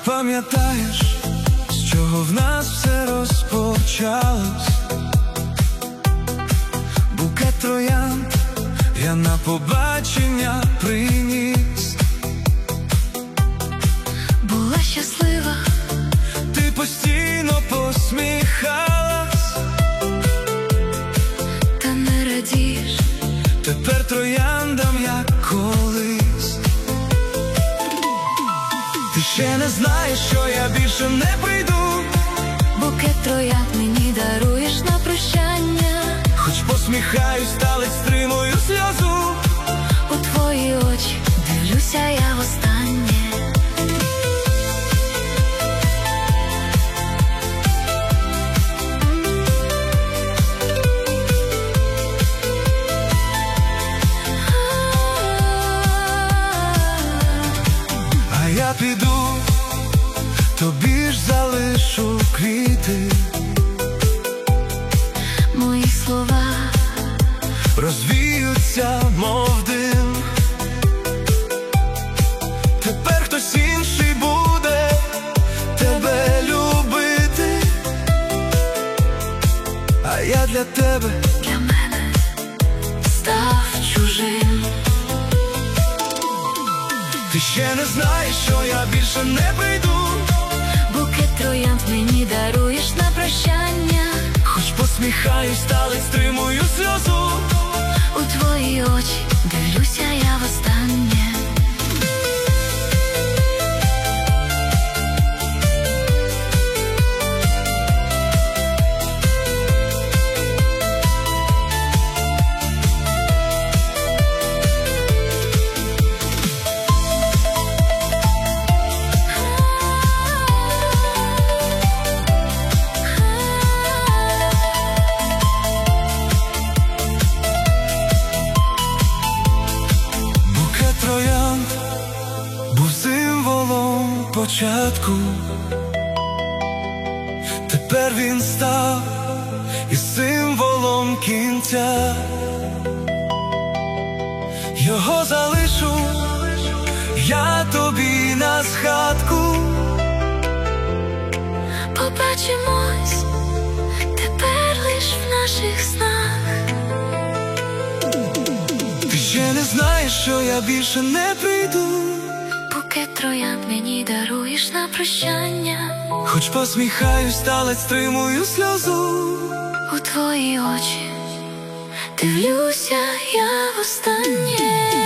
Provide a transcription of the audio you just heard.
пам'ятаєш, з чого в нас все розпочалось? Букет троянд я на побачення приніс. Була щаслива, ти постійно посміхалась, та не радієш тепер трояндам як колись. Ти ще не знаєш, що я більше не прийду. Букет троянд мені даруєш на прощання. Хоч посміхаюсь, та ледь стримую сльозу. У твої очі дивлюся я востаннє. А я піду, тобі ж залишу квіти. Мої слова розвіються, мов дим. Тепер хтось інший буде тебе любити, а я для тебе, для мене став чужим. ти ще не знаєш, що я більше не прийду. Букет троянд мені даруєш на прощання. Хоч посміхаюсь, та ледь стримую сльозу. У твої очі дивлюся я востаннє. Троянд був символом початку, тепер він став і символом кінця. Його залишу я тобі на згадку. Побачимось тепер лиш в наших снах. Ти ще не знаєш, що я більше не прийду. Букет троянд мені даруєш на прощання. Хоч посміхаюсь, та ледь стримую сльозу. У твої очі дивлюся я востаннє.